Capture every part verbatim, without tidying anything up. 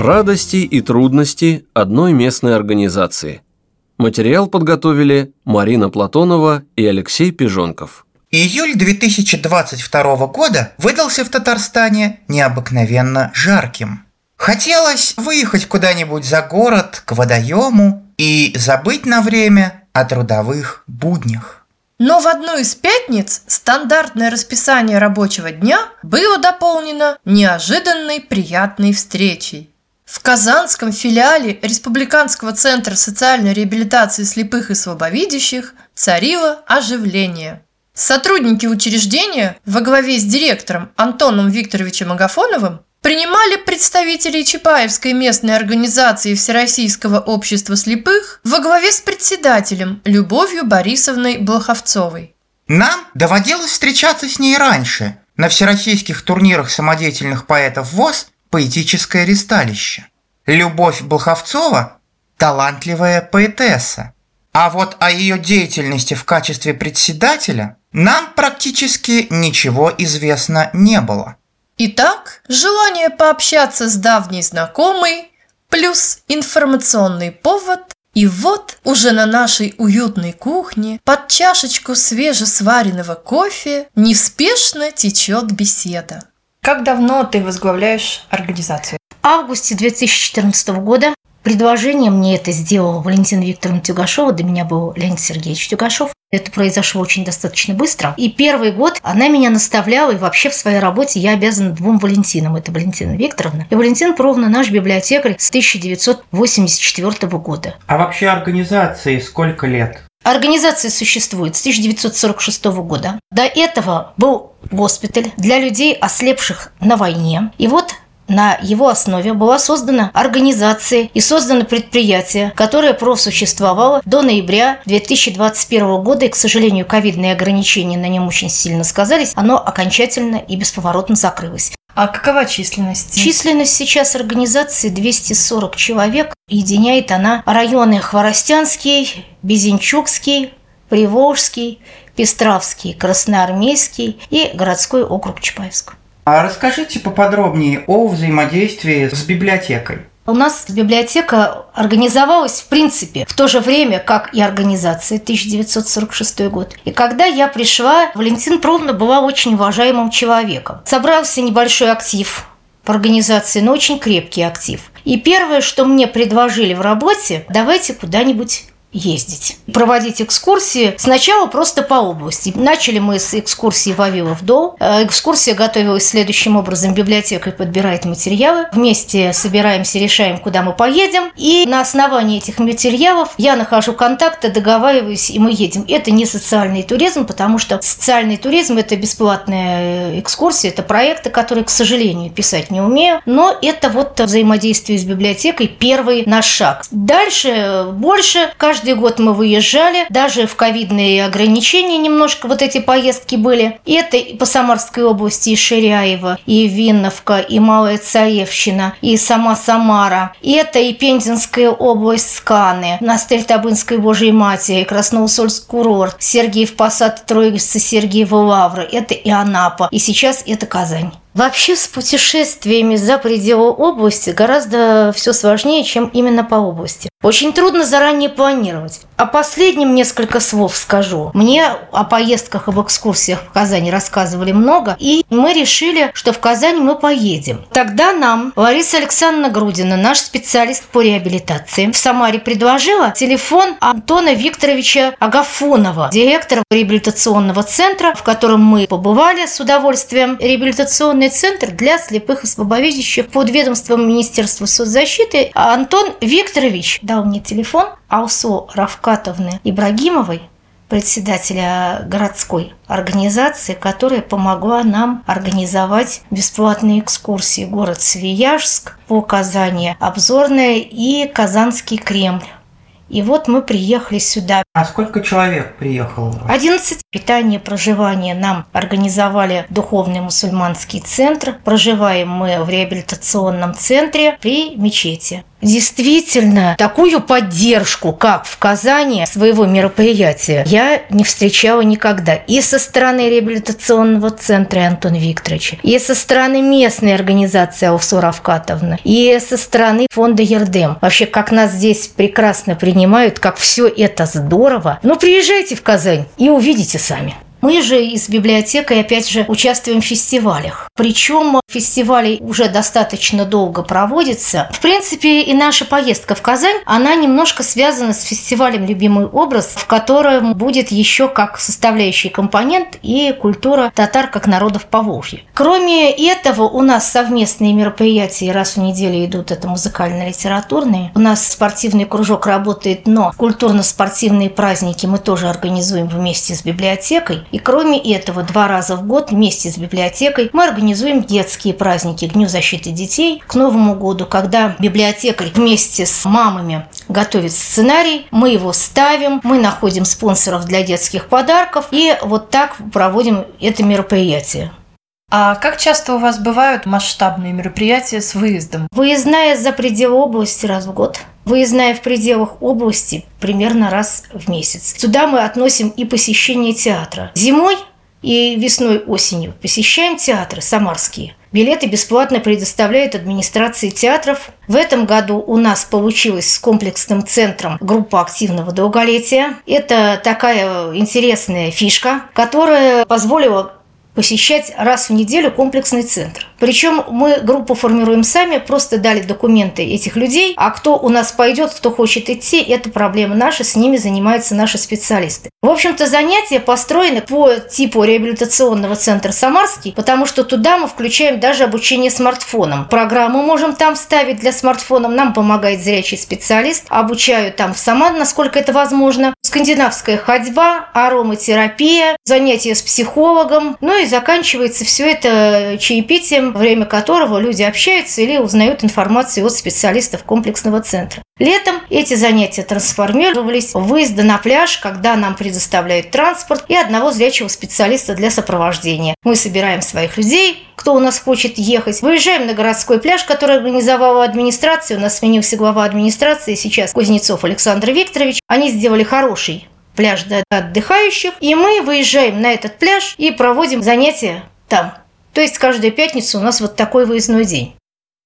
Радости и трудности одной местной организации. Материал подготовили Марина Платонова и Алексей Пижонков. Июль две тысячи двадцать второго года выдался в Татарстане необыкновенно жарким. Хотелось выехать куда-нибудь за город, к водоему и забыть на время о трудовых буднях. Но в одну из пятниц стандартное расписание рабочего дня было дополнено неожиданной приятной встречей. В казанском филиале Республиканского центра социальной реабилитации слепых и слабовидящих царило оживление. Сотрудники учреждения во главе с директором Антоном Викторовичем Агафоновым принимали представителей Чапаевской местной организации Всероссийского общества слепых во главе с председателем Любовью Борисовной Блоховцовой. Нам доводилось встречаться с ней раньше на всероссийских турнирах самодеятельных поэтов ВОС «Поэтическое ристалище». Любовь Блоховцова – талантливая поэтесса. А вот о ее деятельности в качестве председателя нам практически ничего известно не было. Итак, желание пообщаться с давней знакомой плюс информационный повод, и вот уже на нашей уютной кухне под чашечку свежесваренного кофе неспешно течет беседа. Как давно ты возглавляешь организацию? В августе две тысячи четырнадцатого года предложение мне это сделала Валентина Викторовна Тюгашова, до меня был Леонид Сергеевич Тюгашов. Это произошло очень достаточно быстро. И первый год она меня наставляла, и вообще в своей работе я обязана двум Валентинам. Это Валентина Викторовна и Валентина Петровна, наш библиотекарь с тысяча девятьсот восемьдесят четвёртого года. А вообще организации сколько лет? Организация существует с тысяча девятьсот сорок шестого года. До этого был госпиталь для людей, ослепших на войне. И вот на его основе была создана организация и создано предприятие, которое просуществовало до ноября две тысячи двадцать первого года. И, к сожалению, ковидные ограничения на нем очень сильно сказались. Оно окончательно и бесповоротно закрылось. А какова численность? Численность сейчас организации двести сорок человек. Единяет она районы Хворостянский, Безенчукский, Приволжский, Пестравский, Красноармейский и городской округ Чапаевск. А расскажите поподробнее о взаимодействии с библиотекой. У нас библиотека организовалась, в принципе, в то же время, как и организация, тысяча девятьсот сорок шестой год. И когда я пришла, Валентина Петровна была очень уважаемым человеком. Собрался небольшой актив по организации, но очень крепкий актив. И первое, что мне предложили в работе, давайте куда-нибудь ездить, проводить экскурсии. Сначала просто по области. Начали мы с экскурсии Вавилов Дол. Экскурсия готовилась следующим образом. Библиотека подбирает материалы. Вместе собираемся, решаем, куда мы поедем. И на основании этих материалов я нахожу контакты, договариваюсь, и мы едем. Это не социальный туризм, потому что социальный туризм – это бесплатная экскурсия, это проекты, которые, к сожалению, писать не умею. Но это вот взаимодействие с библиотекой, первый наш шаг. Дальше больше. Каждый Каждый год мы выезжали, даже в ковидные ограничения немножко вот эти поездки были. И это и по Самарской области, и Ширяево, и Винновка, и Малая Царевщина, и сама Самара. И это и Пензенская область, Сканы, Монастырь Табынской Божией Матери, Красноусольский курорт, Сергиев Посад, Троица, Сергиева Лавра. Это и Анапа. И сейчас это Казань. Вообще с путешествиями за пределы области гораздо все сложнее, чем именно по области. Очень трудно заранее планировать. О последнем несколько слов скажу. Мне о поездках, об экскурсиях в Казани рассказывали много, и мы решили, что в Казань мы поедем. Тогда нам Лариса Александровна Грудина, наш специалист по реабилитации, в Самаре предложила телефон Антона Викторовича Агафонова, директора реабилитационного центра, в котором мы побывали с удовольствием. Реабилитационный центр для слепых и слабовидящих под ведомством Министерства соцзащиты. А Антон Викторович дал мне телефон Алсу Равкатовны Ибрагимовой, председателя городской организации, которая помогла нам организовать бесплатные экскурсии. Город Свияжск, по Казани, Обзорная и Казанский Кремль. И вот мы приехали сюда. А сколько человек приехало? одиннадцать. Питание, проживание нам организовали Духовный мусульманский центр. Проживаем мы в реабилитационном центре при мечети. Действительно, такую поддержку, как в Казани, своего мероприятия, я не встречала никогда. И со стороны реабилитационного центра Антона Викторовича, и со стороны местной организации Алсу Равкатовны, и со стороны фонда Ердем. Вообще, как нас здесь прекрасно принимают, как все это здорово. Ну, приезжайте в Казань и увидите сами. Мы же из библиотекой, опять же, участвуем в фестивалях. Причем фестивали уже достаточно долго проводятся. В принципе, и наша поездка в Казань, она немножко связана с фестивалем «Любимый образ», в котором будет еще как составляющий компонент и культура татар как народов Поволжья. Кроме этого, у нас совместные мероприятия раз в неделю идут, это музыкально-литературные. У нас спортивный кружок работает, но культурно-спортивные праздники мы тоже организуем вместе с библиотекой. И кроме этого, два раза в год вместе с библиотекой мы организуем детские праздники к Дню защиты детей, к Новому году, когда библиотекарь вместе с мамами готовит сценарий, мы его ставим, мы находим спонсоров для детских подарков и вот так проводим это мероприятие. А как часто у вас бывают масштабные мероприятия с выездом? Выездная за пределы области раз в год. Выездная в пределах области примерно раз в месяц. Сюда мы относим и посещение театра. Зимой и весной, осенью посещаем театры самарские. Билеты бесплатно предоставляет администрации театров. В этом году у нас получилась с комплексным центром группа активного долголетия. Это такая интересная фишка, которая позволила посещать раз в неделю комплексный центр. Причем мы группу формируем сами, просто дали документы этих людей, а кто у нас пойдет, кто хочет идти, это проблема наша, с ними занимаются наши специалисты. В общем-то, занятия построены по типу реабилитационного центра «Самарский», потому что туда мы включаем даже обучение смартфоном. Программу можем там ставить для смартфонов, нам помогает зрячий специалист, обучаю там сама, насколько это возможно. Скандинавская ходьба, ароматерапия, занятия с психологом, ну и заканчивается все это чаепитием, во время которого люди общаются или узнают информацию от специалистов комплексного центра. Летом эти занятия трансформировались в выезды на пляж, когда нам предоставляют транспорт и одного зрячего специалиста для сопровождения. Мы собираем своих людей, кто у нас хочет ехать, выезжаем на городской пляж, который организовала администрация. У нас сменился глава администрации, сейчас Кузнецов Александр Викторович. Они сделали хороший пляж для отдыхающих, и мы выезжаем на этот пляж и проводим занятия там. То есть каждую пятницу у нас вот такой выездной день.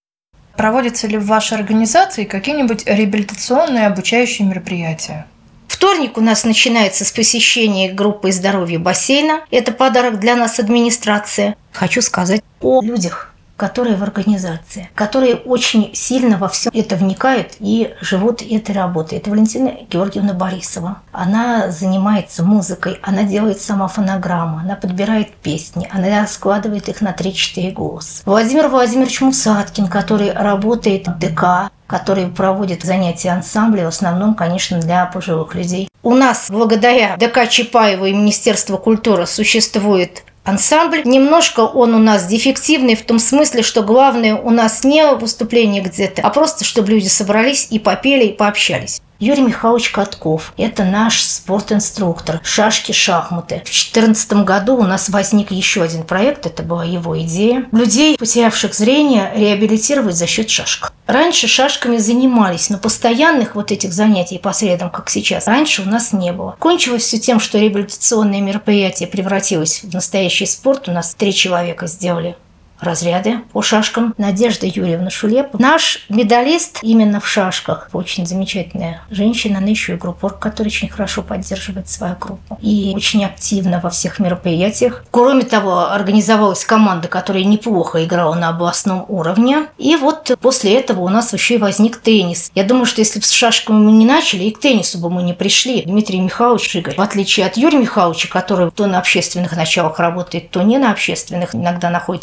Проводятся ли в вашей организации какие-нибудь реабилитационные обучающие мероприятия? Вторник у нас начинается с посещения группы здоровья бассейна. Это подарок для нас администрации. Хочу сказать о людях, которые в организации, которые очень сильно во все это вникают и живут этой работой. Это Валентина Георгиевна Борисова. Она занимается музыкой, она делает сама фонограмму, она подбирает песни, она складывает их на три-четыре голоса. Владимир Владимирович Мусаткин, который работает в ДК, который проводит занятия ансамбля, в основном, конечно, для пожилых людей. У нас, благодаря ДК Чапаева и Министерству культуры, существует ансамбль. Немножко он у нас дефективный в том смысле, что главное у нас не выступление где-то, а просто, чтобы люди собрались и попели, и пообщались. Юрий Михайлович Катков – это наш спортинструктор, шашки, шахматы. В две тысячи четырнадцатом году у нас возник еще один проект, это была его идея. Людей, потерявших зрение, реабилитировать за счет шашек. Раньше шашками занимались, но постоянных вот этих занятий по средам, как сейчас, раньше у нас не было. Кончилось все тем, что реабилитационное мероприятие превратилось в настоящий спорт. У нас три человека сделали разряды по шашкам. Надежда Юрьевна Шулепова. Наш медалист именно в шашках. Очень замечательная женщина. Она еще и группор, который очень хорошо поддерживает свою группу. И очень активно во всех мероприятиях. Кроме того, организовалась команда, которая неплохо играла на областном уровне. И вот после этого у нас еще и возник теннис. Я думаю, что если бы с шашками мы не начали, и к теннису бы мы не пришли. Дмитрий Михайлович Игорь, в отличие от Юрия Михайловича, который то на общественных началах работает, то не на общественных, иногда находится спонсор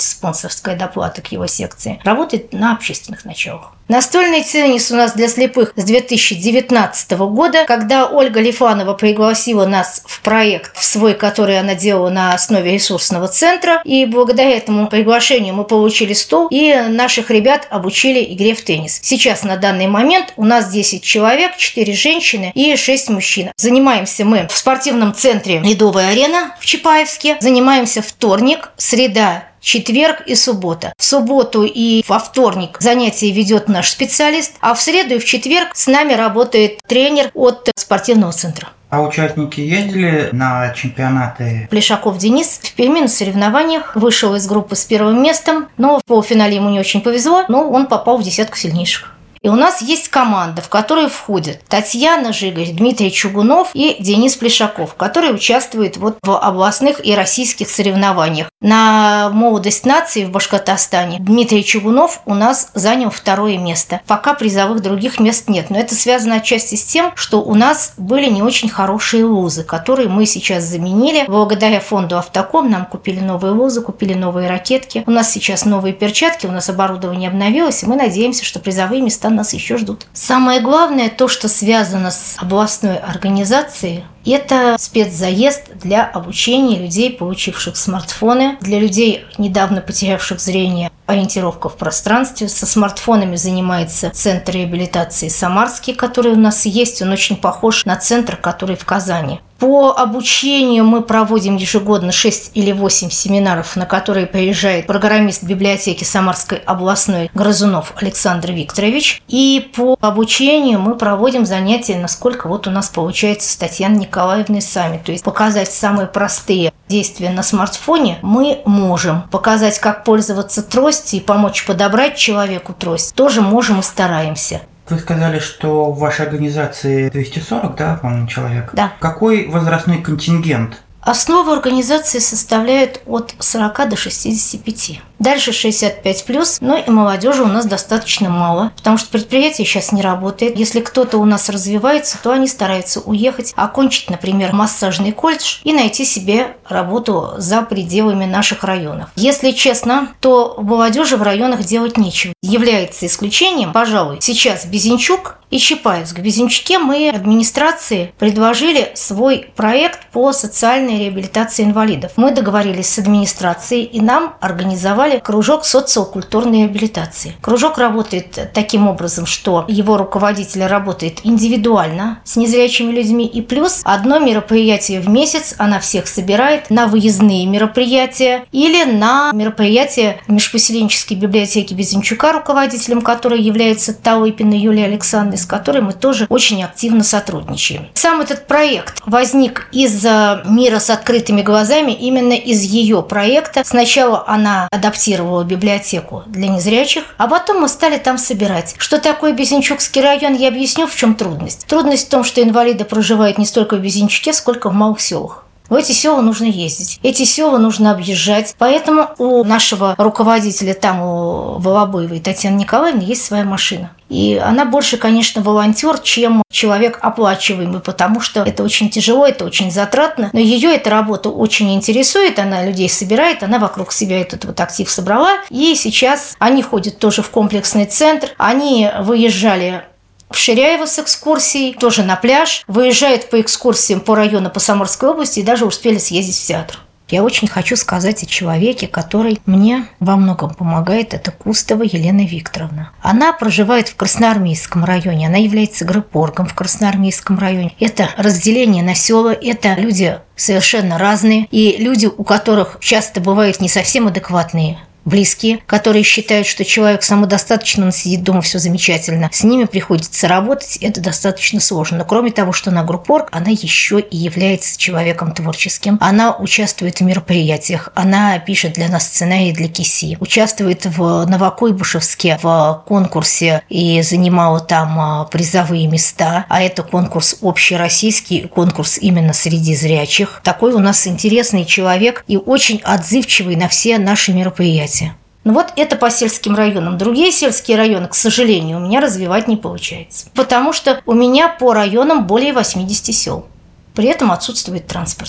спонсорская доплата к его секции, работает на общественных началах. Настольный теннис у нас для слепых с две тысячи девятнадцатого года, когда Ольга Лифанова пригласила нас в проект в свой, который она делала на основе ресурсного центра. И благодаря этому приглашению мы получили стол и наших ребят обучили игре в теннис. Сейчас на данный момент у нас десять человек, четыре женщины и шесть мужчин. Занимаемся мы в спортивном центре «Ледовая арена» в Чапаевске. Занимаемся вторник, среда, четверг и суббота. В субботу и во вторник занятия ведет наш специалист, а в среду и в четверг с нами работает тренер от спортивного центра. А участники ездили на чемпионаты? Плешаков Денис в Перми на соревнованиях вышел из группы с первым местом, но в полуфинале ему не очень повезло, но он попал в десятку сильнейших. И у нас есть команда, в которой входят Татьяна Жигарь, Дмитрий Чугунов и Денис Плешаков, которые участвуют вот в областных и российских соревнованиях. На молодость нации в Башкортостане Дмитрий Чугунов у нас занял второе место. Пока призовых других мест нет. Но это связано отчасти с тем, что у нас были не очень хорошие лузы, которые мы сейчас заменили. Благодаря фонду «Автоком» нам купили новые лузы, купили новые ракетки. У нас сейчас новые перчатки, у нас оборудование обновилось, и мы надеемся, что призовые места нас еще ждут. Самое главное, то, что связано с областной организацией, это спецзаезд для обучения людей, получивших смартфоны, для людей, недавно потерявших зрение, ориентировка в пространстве. Со смартфонами занимается Центр реабилитации Самарский, который у нас есть. Он очень похож на центр, который в Казани. По обучению мы проводим ежегодно шесть или восемь семинаров, на которые приезжает программист библиотеки Самарской областной Грызунов Александр Викторович. И по обучению мы проводим занятия, насколько вот у нас получается с Татьяной Николаевной сами. То есть показать самые простые действия на смартфоне мы можем. Показать, как пользоваться тростью и помочь подобрать человеку трость, тоже можем и стараемся. Вы сказали, что в вашей организации двести сорок, да, по-моему, человек? Да. Какой возрастной контингент? Основу организации составляет от сорока до шестидесяти пяти. Дальше шестьдесят пять плюс, но и молодежи у нас достаточно мало, потому что предприятие сейчас не работает. Если кто-то у нас развивается, то они стараются уехать, окончить, например, массажный колледж и найти себе работу за пределами наших районов. Если честно, то молодежи в районах делать нечего. Является исключением, пожалуй, сейчас Безенчук и Чапаевск. В Безенчуке мы администрации предложили свой проект по социальной реабилитации инвалидов. Мы договорились с администрацией, и нам организовали кружок социокультурной реабилитации. Кружок работает таким образом, что его руководитель работает индивидуально с незрячими людьми, и плюс одно мероприятие в месяц она всех собирает на выездные мероприятия или на мероприятия в межпоселенческой библиотеке Безенчука, руководителем которой является Талыпина Юлия Александровна, с которой мы тоже очень активно сотрудничаем. Сам этот проект возник из «Мира с открытыми глазами», именно из ее проекта. Сначала она адаптировала библиотеку для незрячих, а потом мы стали там собирать. Что такое Безенчукский район, я объясню, в чем трудность. Трудность в том, что инвалиды проживают не столько в Безенчуке, сколько в малых селах. В эти села нужно ездить, эти села нужно объезжать. Поэтому у нашего руководителя там, у Волобоевой Татьяны Николаевны, есть своя машина. И она больше, конечно, волонтер, чем человек оплачиваемый, потому что это очень тяжело, это очень затратно. Но ее эта работа очень интересует, она людей собирает, она вокруг себя этот вот актив собрала. И сейчас они ходят тоже в комплексный центр, они выезжали в Ширяево с экскурсией, тоже на пляж, выезжают по экскурсиям по району, по Самарской области и даже успели съездить в театр. Я очень хочу сказать о человеке, который мне во многом помогает. Это Кустова Елена Викторовна. Она проживает в Красноармейском районе. Она является грэпоргом в Красноармейском районе. Это разделение на села. Это люди совершенно разные. И люди, у которых часто бывают не совсем адекватные близкие, которые считают, что человек самодостаточно, он сидит дома, все замечательно. С ними приходится работать, это достаточно сложно. Но кроме того, что она группорг, она еще и является человеком творческим. Она участвует в мероприятиях, она пишет для нас сценарии для КИСИ, участвует в Новокуйбышевске в конкурсе и занимала там призовые места. А это конкурс общероссийский, конкурс именно среди зрячих. Такой у нас интересный человек и очень отзывчивый на все наши мероприятия. Ну вот это по сельским районам. Другие сельские районы, к сожалению, у меня развивать не получается. Потому что у меня по районам более восьмидесяти сел. При этом отсутствует транспорт.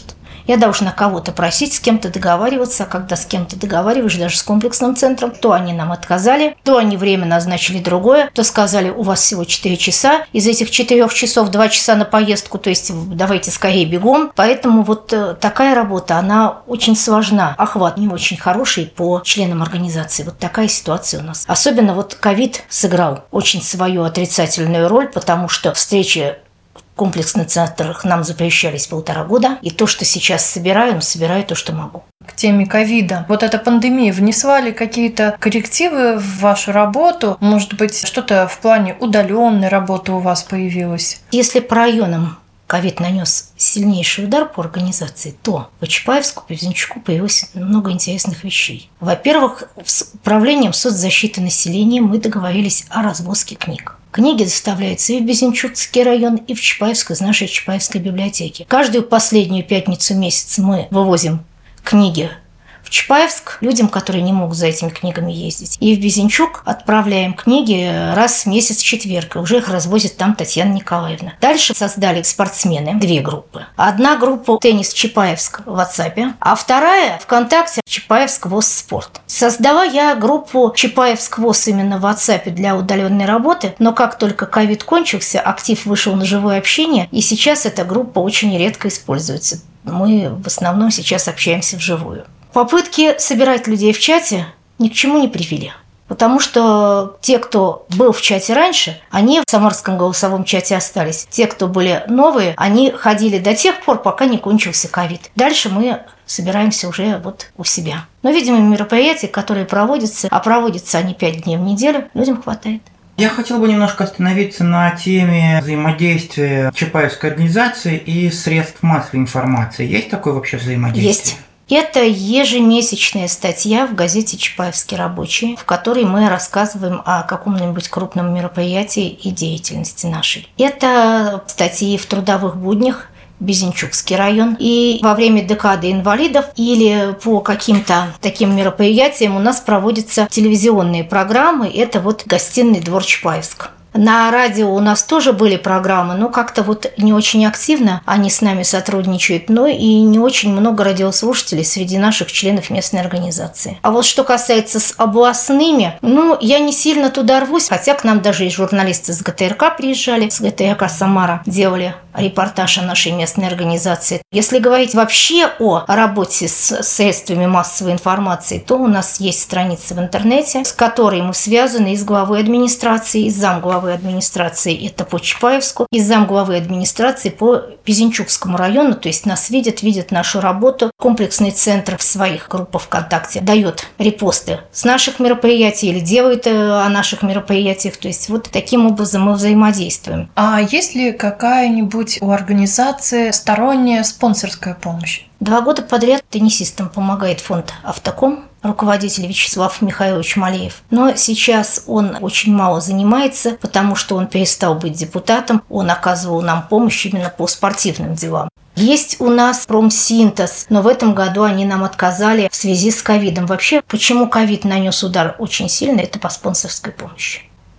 Я должна кого-то просить, с кем-то договариваться, а когда с кем-то договариваешь, даже с комплексным центром, то они нам отказали, то они время назначили другое, то сказали, у вас всего четыре часа, из этих четырех часов два часа на поездку, то есть давайте скорее бегом. Поэтому вот такая работа, она очень сложна. Охват не очень хороший по членам организации. Вот такая ситуация у нас. Особенно вот ковид сыграл очень свою отрицательную роль, потому что встречи в комплексных центрах нам запрещались полтора года. И то, что сейчас собираю, ну, собираю то, что могу. К теме ковида. Вот эта пандемия внесла ли какие-то коррективы в вашу работу? Может быть, что-то в плане удаленной работы у вас появилось? Если по районам ковид нанес сильнейший удар по организации, то по Чапаевску, по Березничку появилось много интересных вещей. Во-первых, с управлением соцзащиты населения мы договорились о развозке книг. Книги доставляются и в Березничукский район, и в Чапаевск из нашей Чапаевской библиотеки. Каждую последнюю пятницу месяца мы вывозим книги в Чапаевск людям, которые не могут за этими книгами ездить. И в Березничук отправляем книги раз в месяц в четверг. И уже их развозит там Татьяна Николаевна. Дальше создали спортсмены две группы. Одна группа «Теннис Чапаевск» в WhatsApp, а вторая ВКонтакте «Чапаевск ВОЗ Спорт». Создала я группу «Чапаевск ВОЗ» именно в WhatsApp для удаленной работы, но как только ковид кончился, актив вышел на живое общение, и сейчас эта группа очень редко используется. Мы в основном сейчас общаемся вживую. Попытки собирать людей в чате ни к чему не привели. Потому что те, кто был в чате раньше, они в самарском голосовом чате остались. Те, кто были новые, они ходили до тех пор, пока не кончился ковид. Дальше мы собираемся уже вот у себя. Но, видимо, мероприятия, которые проводятся, а проводятся они пять дней в неделю, людям хватает. Я хотел бы немножко остановиться на теме взаимодействия Чапаевской организации и средств массовой информации. Есть такое вообще взаимодействие? Есть. Это ежемесячная статья в газете «Чапаевский рабочий», в которой мы рассказываем о каком-нибудь крупном мероприятии и деятельности нашей. Это статьи в «Трудовых буднях», Березничукский район. И во время декады инвалидов или по каким-то таким мероприятиям у нас проводятся телевизионные программы. Это вот «Гостиный двор Чапаевск». На радио у нас тоже были программы, но как-то вот не очень активно они с нами сотрудничают, но и не очень много радиослушателей среди наших членов местной организации. А вот что касается с областными, ну, я не сильно туда рвусь, хотя к нам даже и журналисты с ГТРК приезжали, с ГТРК «Самара» делали репортаж о нашей местной организации. Если говорить вообще о работе с средствами массовой информации, то у нас есть страница в интернете, с которой мы связаны и с главой администрации, и с замглавы администрации, это по Чапаевску, и с замглавы администрации по Березничукскому району, то есть нас видят, видят нашу работу. Комплексный центр в своих группах ВКонтакте дает репосты с наших мероприятий или делает о наших мероприятиях, то есть вот таким образом мы взаимодействуем. А есть ли какая-нибудь у организации сторонняя спонсорская помощь? Два года подряд теннисистам помогает фонд «Автоком», руководитель Вячеслав Михайлович Малеев. Но сейчас он очень мало занимается, потому что он перестал быть депутатом. Он оказывал нам помощь именно по спортивным делам. Есть у нас промсинтез, но в этом году они нам отказали в связи с ковидом. Вообще, почему ковид нанес удар очень сильно, это по спонсорской помощи.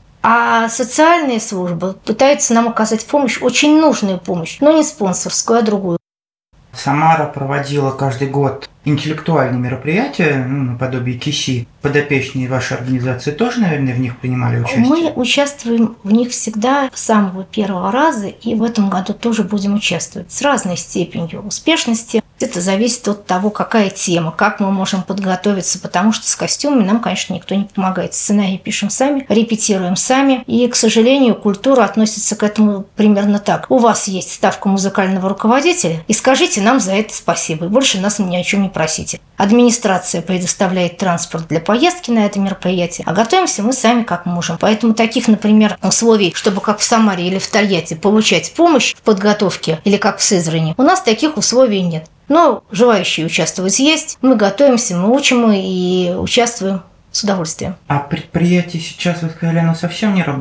А социальные службы пытаются нам оказать помощь, очень нужную помощь, но не спонсорскую, а другую. Самара проводила каждый год интеллектуальные мероприятия, ну, наподобие КИСИ. Подопечные вашей организации тоже, наверное, в них принимали участие? Мы участвуем в них всегда с самого первого раза, и в этом году тоже будем участвовать с разной степенью успешности. Это зависит от того, какая тема, как мы можем подготовиться, потому что с костюмами нам, конечно, никто не помогает. Сценарий пишем сами, репетируем сами, и, к сожалению, культура относится к этому примерно так. У вас есть ставка музыкального руководителя, и скажите нам за это спасибо, и больше нас ни о чем не просите. Администрация предоставляет транспорт для поездки на это мероприятие, а готовимся мы сами как можем. Поэтому таких, например, условий, чтобы как в Самаре или в Тольятти получать помощь в подготовке или как в Сызрани, у нас таких условий нет. Но желающие участвовать есть, мы готовимся, мы учим и участвуем с удовольствием. А предприятие сейчас, вы сказали, оно совсем не работает?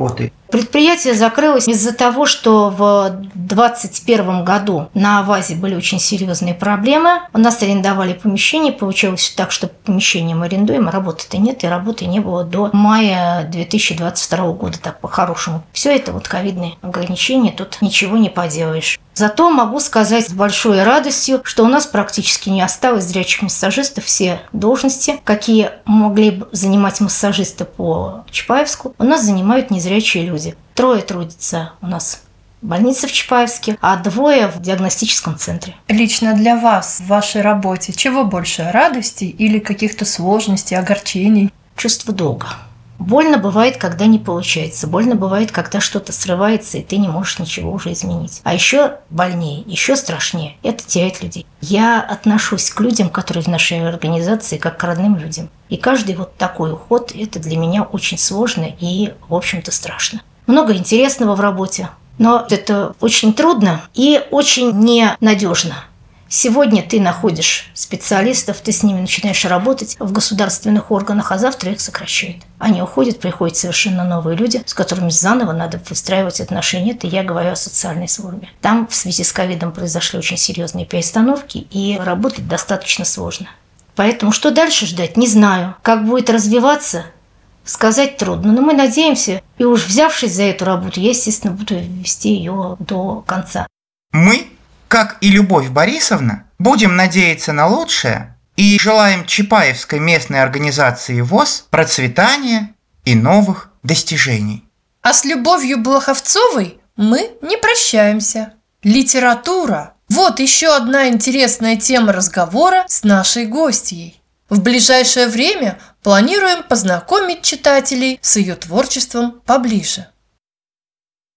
Предприятие закрылось из-за того, что в двадцать первом году на АВАЗе были очень серьезные проблемы. У нас арендовали помещение. Получилось так, что помещение мы арендуем, а работы-то нет, и работы не было до мая две тысячи двадцать второго года, так по-хорошему. Все это вот ковидные ограничения, тут ничего не поделаешь. Зато могу сказать с большой радостью, что у нас практически не осталось зрячих массажистов. Все должности, какие могли бы занимать массажисты по Чапаевску, у нас занимают незрячие люди. Трое трудятся у нас в больнице в Чапаевске, а двое в диагностическом центре. Лично для вас в вашей работе чего больше, радости или каких-то сложностей, огорчений? Чувство долга. Больно бывает, когда не получается. Больно бывает, когда что-то срывается, и ты не можешь ничего уже изменить. А еще больнее, еще страшнее – это терять людей. Я отношусь к людям, которые в нашей организации, как к родным людям. И каждый вот такой уход – это для меня очень сложно и, в общем-то, страшно. Много интересного в работе, но это очень трудно и очень ненадежно. Сегодня ты находишь специалистов, ты с ними начинаешь работать в государственных органах, а завтра их сокращают. Они уходят, приходят совершенно новые люди, с которыми заново надо выстраивать отношения. Это я говорю о социальной службе. Там в связи с ковидом произошли очень серьезные перестановки, и работать достаточно сложно. Поэтому что дальше ждать, не знаю. Как будет развиваться, сказать трудно. Но мы надеемся, и уж взявшись за эту работу, я, естественно, буду вести ее до конца. Мы, как и Любовь Борисовна, будем надеяться на лучшее и желаем Чапаевской местной организации ВОС процветания и новых достижений. А с Любовью Блоховцовой мы не прощаемся. Литература – вот еще одна интересная тема разговора с нашей гостьей. В ближайшее время планируем познакомить читателей с ее творчеством поближе.